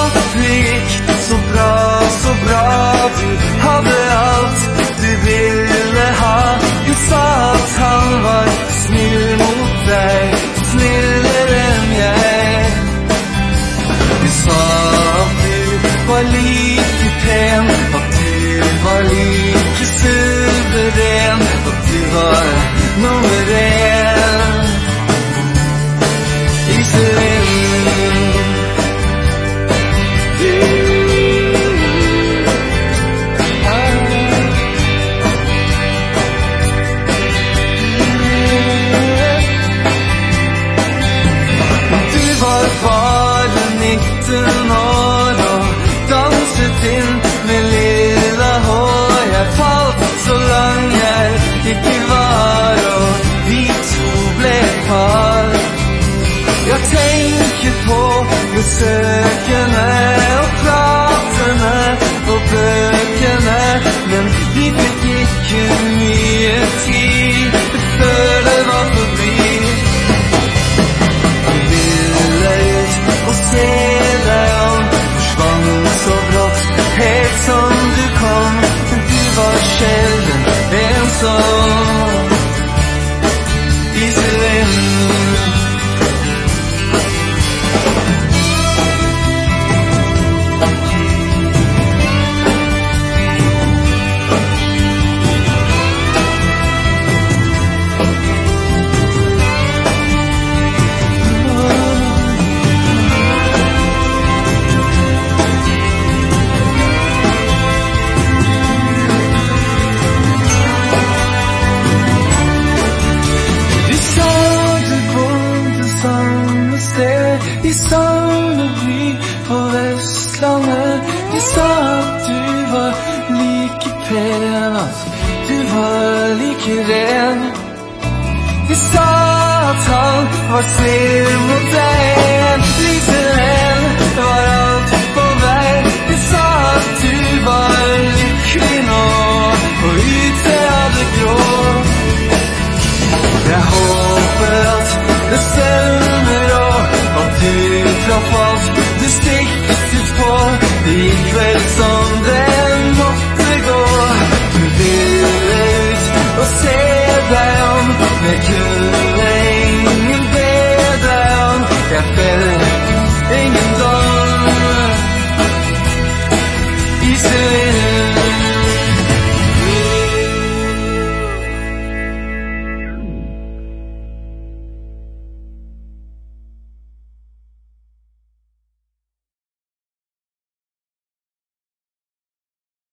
aldrig gick så bra, så bra. Du hade allt du ville ha. Du sa att han var snill mot dig, snillare än jag är. Du sa att du var lite pen, att du var lite suverän, att du var nummer en. Iselin, du var bara 19 år och dansat in med lilla hår. Jag fallt så lång jag gick i var och vi två blev par. Jag tänker på besökarna och pratarna och böckerna, men vi fick ju mer tid för det var förbi. Vi ville ut och se dig om, försvann så brått, helt som du kom. Du var själv ensam. Iselin, i samma by på Västlandet. Du sa att du var lika pen, att du var lika ren. Du sa att han var snill mot dig, Iselin var allt på väg. Du sa att du var lycklig nå och ute av det grå. Jag hoppas att det stämmer då, att du traff allt du stickit på. Det gick väl som det måtte gå. Du ville ut och se dig om med kul.